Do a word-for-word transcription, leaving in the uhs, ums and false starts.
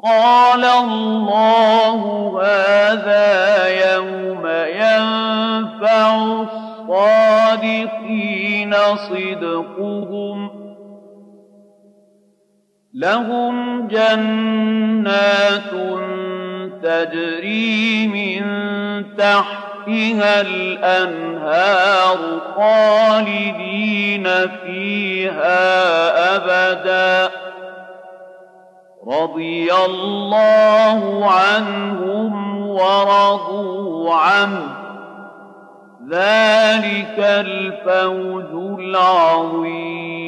قال الله هذا يوم ينفع الصادقين صدقهم لهم جنات تجري من تحتها الأنهار خالدين فيها أبدا رضي الله عنهم ورضوا عنه ذلك الفوز العظيم